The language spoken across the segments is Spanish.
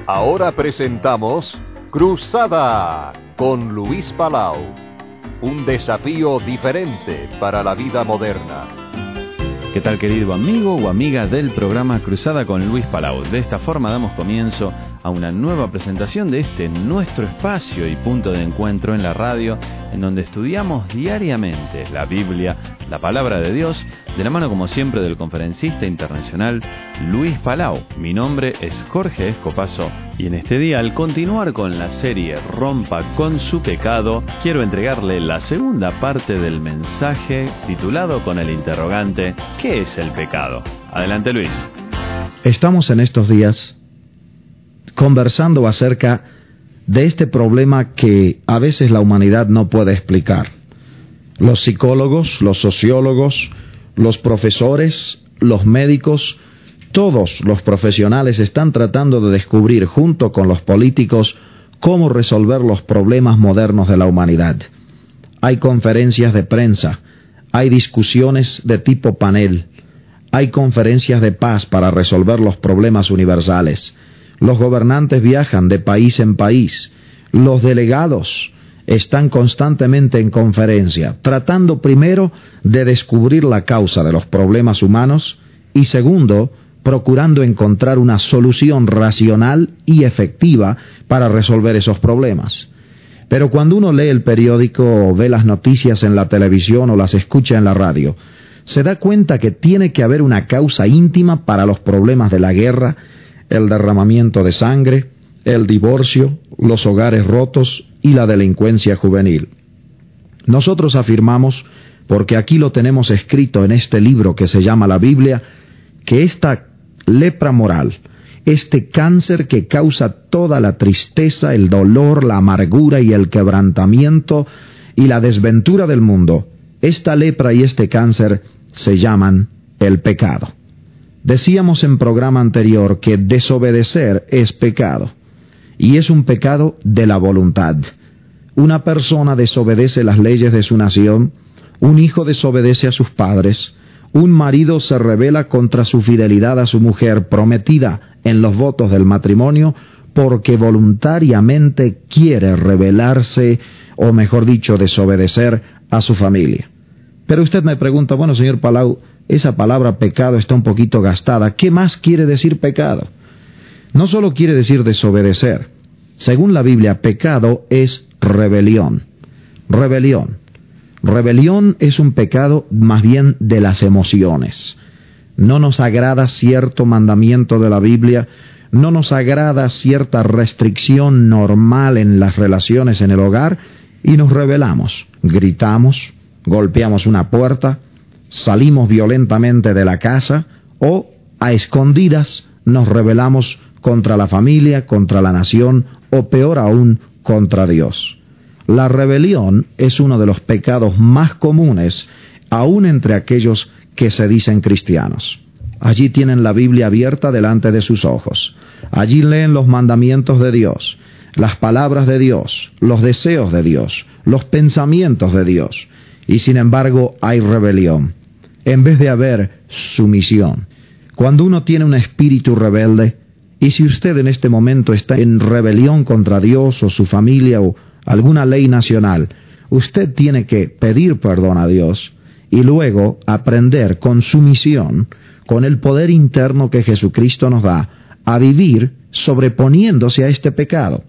Ahora presentamos Cruzada con Luis Palau. Un desafío diferente para la vida moderna. ¿Qué tal, querido amigo o amiga del programa Cruzada con Luis Palau? De esta forma damos comienzo a una nueva presentación de este nuestro espacio y punto de encuentro en la radio, en donde estudiamos diariamente la Biblia, la Palabra de Dios, de la mano como siempre del conferencista internacional Luis Palau. Mi nombre es Jorge Escopazo y en este día, al continuar con la serie Rompa con su pecado, quiero entregarle la segunda parte del mensaje titulado con el interrogante ¿qué es el pecado? Adelante, Luis. Estamos en estos días conversando acerca de este problema que a veces la humanidad no puede explicar. Los psicólogos, los sociólogos, los profesores, los médicos, todos los profesionales están tratando de descubrir junto con los políticos cómo resolver los problemas modernos de la humanidad. Hay conferencias de prensa, hay discusiones de tipo panel, hay conferencias de paz para resolver los problemas universales. Los gobernantes viajan de país en país. Los delegados están constantemente en conferencia, tratando primero de descubrir la causa de los problemas humanos y segundo, procurando encontrar una solución racional y efectiva para resolver esos problemas. Pero cuando uno lee el periódico o ve las noticias en la televisión o las escucha en la radio, se da cuenta que tiene que haber una causa íntima para los problemas de la guerra, el derramamiento de sangre, el divorcio, los hogares rotos y la delincuencia juvenil. Nosotros afirmamos, porque aquí lo tenemos escrito en este libro que se llama la Biblia, que esta lepra moral, este cáncer que causa toda la tristeza, el dolor, la amargura y el quebrantamiento y la desventura del mundo, esta lepra y este cáncer se llaman el pecado. Decíamos en programa anterior que desobedecer es pecado, y es un pecado de la voluntad. Una persona desobedece las leyes de su nación, un hijo desobedece a sus padres, un marido se rebela contra su fidelidad a su mujer prometida en los votos del matrimonio porque voluntariamente quiere rebelarse, o mejor dicho, desobedecer a su familia. Pero usted me pregunta, bueno, señor Palau, esa palabra pecado está un poquito gastada. ¿Qué más quiere decir pecado? No solo quiere decir desobedecer. Según la Biblia, pecado es rebelión. Rebelión. Rebelión es un pecado más bien de las emociones. No nos agrada cierto mandamiento de la Biblia, no nos agrada cierta restricción normal en las relaciones en el hogar y nos rebelamos. Gritamos, golpeamos una puerta, salimos violentamente de la casa o, a escondidas, nos rebelamos contra la familia, contra la nación o, peor aún, contra Dios. La rebelión es uno de los pecados más comunes, aún entre aquellos que se dicen cristianos. Allí tienen la Biblia abierta delante de sus ojos. Allí leen los mandamientos de Dios, las palabras de Dios, los deseos de Dios, los pensamientos de Dios. Y sin embargo hay rebelión, en vez de haber sumisión. Cuando uno tiene un espíritu rebelde, y si usted en este momento está en rebelión contra Dios o su familia o alguna ley nacional, usted tiene que pedir perdón a Dios y luego aprender con sumisión, con el poder interno que Jesucristo nos da, a vivir sobreponiéndose a este pecado.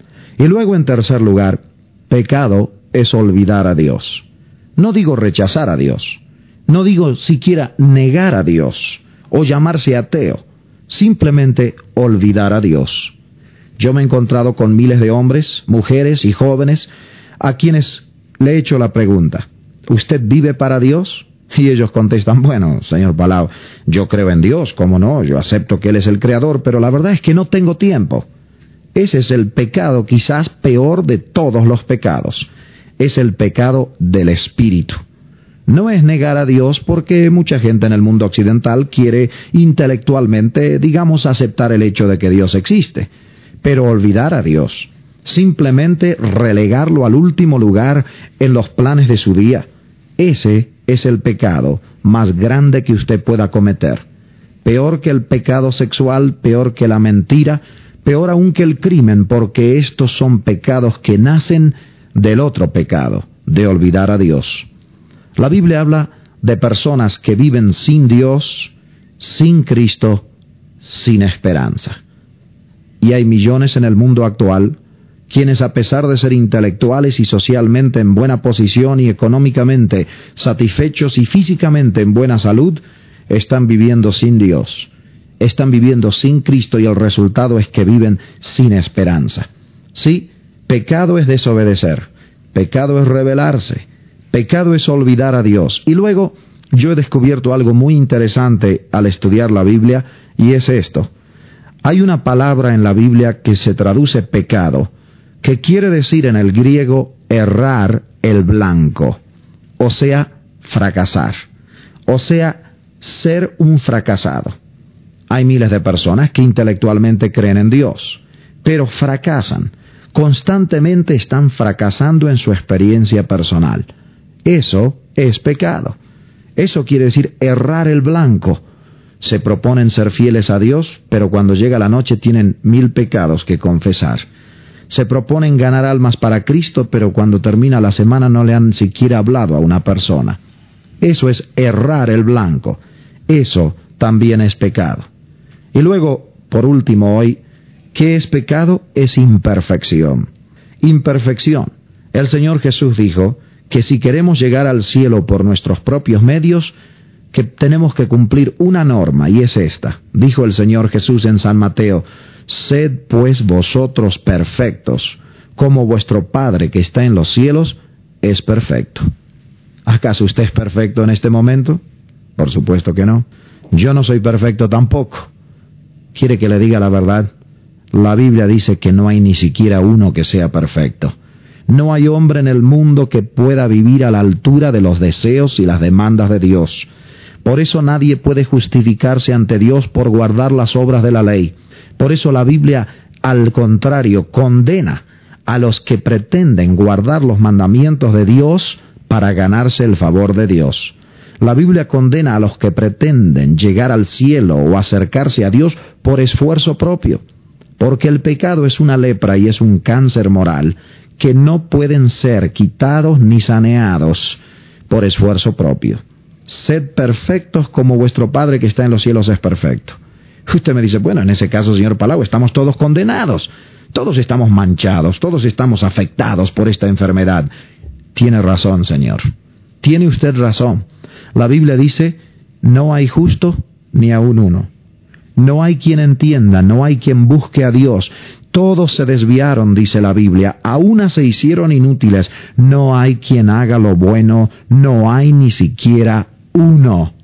Y luego, en tercer lugar, pecado es olvidar a Dios. No digo rechazar a Dios, no digo siquiera negar a Dios o llamarse ateo, simplemente olvidar a Dios. Yo me he encontrado con miles de hombres, mujeres y jóvenes a quienes le he hecho la pregunta, ¿usted vive para Dios? Y ellos contestan, bueno, señor Palau, yo creo en Dios, ¿cómo no? Yo acepto que Él es el Creador, pero la verdad es que no tengo tiempo. Ese es el pecado quizás peor de todos los pecados. Es el pecado del espíritu. No es negar a Dios porque mucha gente en el mundo occidental quiere intelectualmente, digamos, aceptar el hecho de que Dios existe, pero olvidar a Dios, simplemente relegarlo al último lugar en los planes de su día, ese es el pecado más grande que usted pueda cometer. Peor que el pecado sexual, peor que la mentira, peor aún que el crimen, porque estos son pecados que nacen del otro pecado, de olvidar a Dios. La Biblia habla de personas que viven sin Dios, sin Cristo, sin esperanza. Y hay millones en el mundo actual quienes, a pesar de ser intelectuales y socialmente en buena posición y económicamente satisfechos y físicamente en buena salud, están viviendo sin Dios, están viviendo sin Cristo, y el resultado es que viven sin esperanza. Sí, pecado es desobedecer, pecado es rebelarse, pecado es olvidar a Dios. Y luego yo he descubierto algo muy interesante al estudiar la Biblia, y es esto. Hay una palabra en la Biblia que se traduce pecado, que quiere decir en el griego errar el blanco, o sea, fracasar, o sea, ser un fracasado. Hay miles de personas que intelectualmente creen en Dios, pero fracasan, constantemente están fracasando en su experiencia personal. Eso es pecado. Eso quiere decir errar el blanco. Se proponen ser fieles a Dios, pero cuando llega la noche tienen 1000 pecados que confesar. Se proponen ganar almas para Cristo, pero cuando termina la semana no le han siquiera hablado a una persona. Eso es errar el blanco. Eso también es pecado. Y luego, por último hoy, ¿qué es pecado? Es imperfección. Imperfección. El Señor Jesús dijo que si queremos llegar al cielo por nuestros propios medios, que tenemos que cumplir una norma, y es esta. Dijo el Señor Jesús en San Mateo: «Sed pues vosotros perfectos, como vuestro Padre que está en los cielos es perfecto». ¿Acaso usted es perfecto en este momento? Por supuesto que no. Yo no soy perfecto tampoco. ¿Quiere que le diga la verdad? La Biblia dice que no hay ni siquiera uno que sea perfecto. No hay hombre en el mundo que pueda vivir a la altura de los deseos y las demandas de Dios. Por eso nadie puede justificarse ante Dios por guardar las obras de la ley. Por eso la Biblia, al contrario, condena a los que pretenden guardar los mandamientos de Dios para ganarse el favor de Dios. La Biblia condena a los que pretenden llegar al cielo o acercarse a Dios por esfuerzo propio, porque el pecado es una lepra y es un cáncer moral que no pueden ser quitados ni saneados por esfuerzo propio. Sed perfectos como vuestro Padre que está en los cielos es perfecto. Usted me dice, bueno, en ese caso, señor Palau, estamos todos condenados. Todos estamos manchados, todos estamos afectados por esta enfermedad. Tiene razón, señor. Tiene usted razón. La Biblia dice, no hay justo ni aun uno. No hay quien entienda, no hay quien busque a Dios. Todos se desviaron, dice la Biblia, a una se hicieron inútiles. No hay quien haga lo bueno, no hay ni siquiera uno.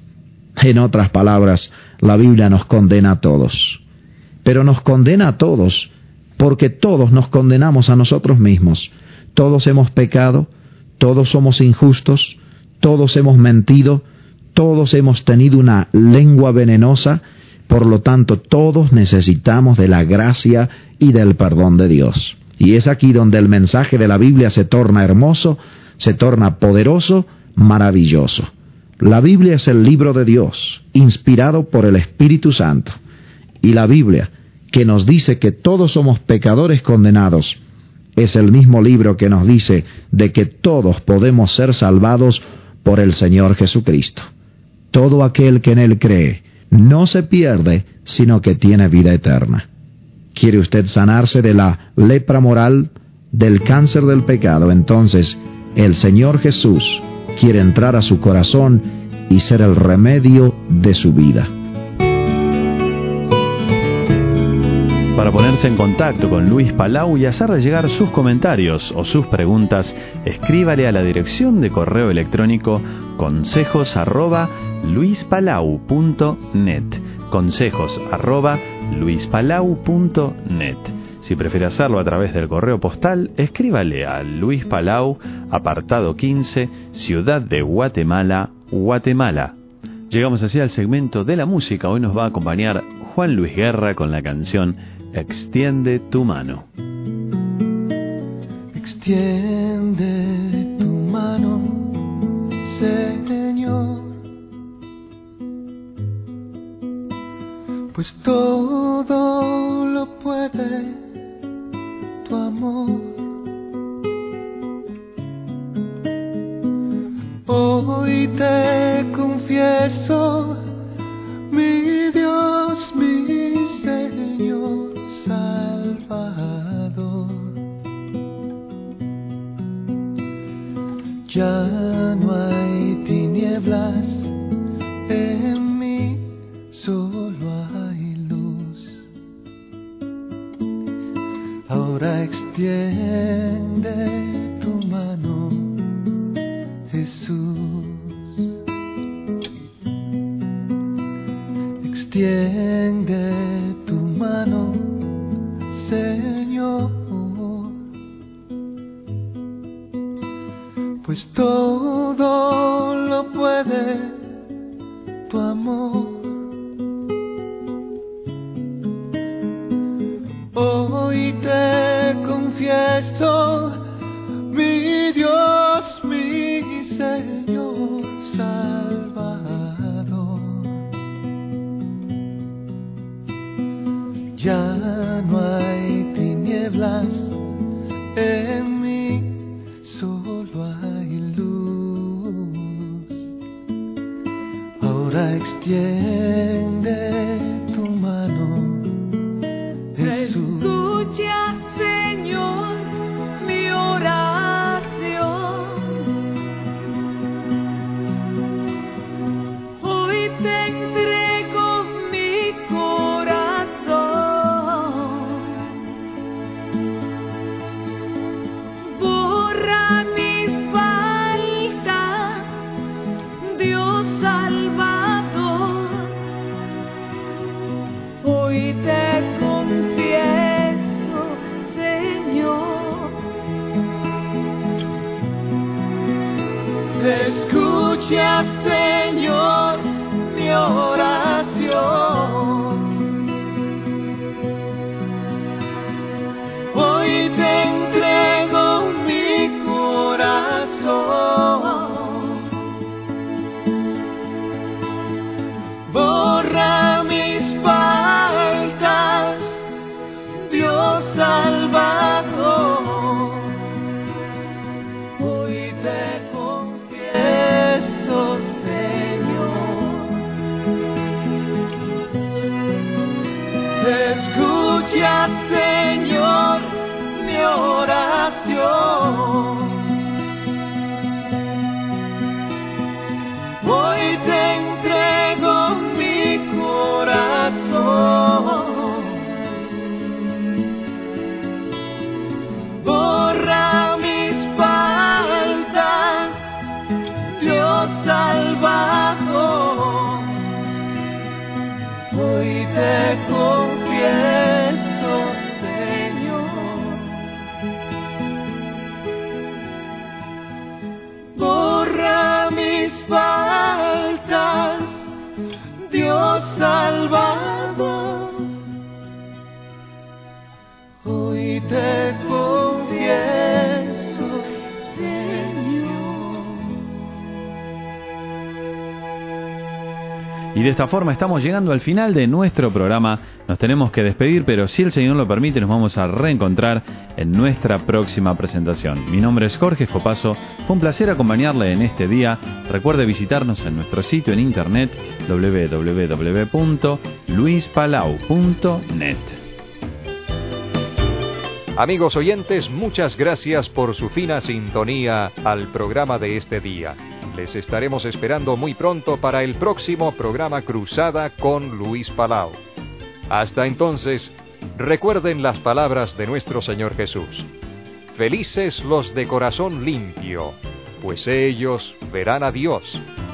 En otras palabras, la Biblia nos condena a todos. Pero nos condena a todos porque todos nos condenamos a nosotros mismos. Todos hemos pecado, todos somos injustos, todos hemos mentido, todos hemos tenido una lengua venenosa. Por lo tanto, todos necesitamos de la gracia y del perdón de Dios. Y es aquí donde el mensaje de la Biblia se torna hermoso, se torna poderoso, maravilloso. La Biblia es el libro de Dios, inspirado por el Espíritu Santo. Y la Biblia, que nos dice que todos somos pecadores condenados, es el mismo libro que nos dice de que todos podemos ser salvados por el Señor Jesucristo. Todo aquel que en Él cree no se pierde, sino que tiene vida eterna. ¿Quiere usted sanarse de la lepra moral, del cáncer del pecado? Entonces, el Señor Jesús quiere entrar a su corazón y ser el remedio de su vida. Para ponerse en contacto con Luis Palau y hacerle llegar sus comentarios o sus preguntas, escríbale a la dirección de correo electrónico consejos@luispalau.net. consejos@luispalau.net. Si prefiere hacerlo a través del correo postal, escríbale a Luis Palau, apartado 15, Ciudad de Guatemala, Guatemala. Llegamos así al segmento de la música. Hoy nos va a acompañar Juan Luis Guerra con la canción Extiende tu mano. Extiende tu mano, Señor, pues todo lo puede tu amor. Hoy te confieso, mi Dios, mi Señor Salvador, ya no hay tinieblas en mí, solo hay luz. Ahora extiende tu mano, Jesús. Extiende tu mano, Señor, pues todo lo puede tu amor. Hoy te confieso, mi Dios, mi Señor Salvador, ya no hay tinieblas en mí, solo hay luz. Ahora extiende tu mano, Jesús. Escucha, Señor, mi oración. Hoy te entrego mi corazón. Borra mis faltas, Dios Salvador. Hoy te confieso, Señor. Escucha, Señor, mi oración. Hoy te entrego mi corazón. Borra mis faltas, Dios Salvador. Hoy te confieso, Señor. Escucha, Señor, mi oración. Hoy te entrego mi corazón. Borra mis faltas, Dios Salvador. Hoy te confieso, Señor. Borra mis faltas, Dios Salvador. Hoy te confieso, Señor. Y de esta forma estamos llegando al final de nuestro programa. Nos tenemos que despedir, pero si el Señor lo permite, nos vamos a reencontrar en nuestra próxima presentación. Mi nombre es Jorge Jopaso. Fue un placer acompañarle en este día. Recuerde visitarnos en nuestro sitio en internet www.luispalau.net. Amigos oyentes, muchas gracias por su fina sintonía al programa de este día. Les estaremos esperando muy pronto para el próximo programa Cruzada con Luis Palau. Hasta entonces, recuerden las palabras de nuestro Señor Jesús. Felices los de corazón limpio, pues ellos verán a Dios.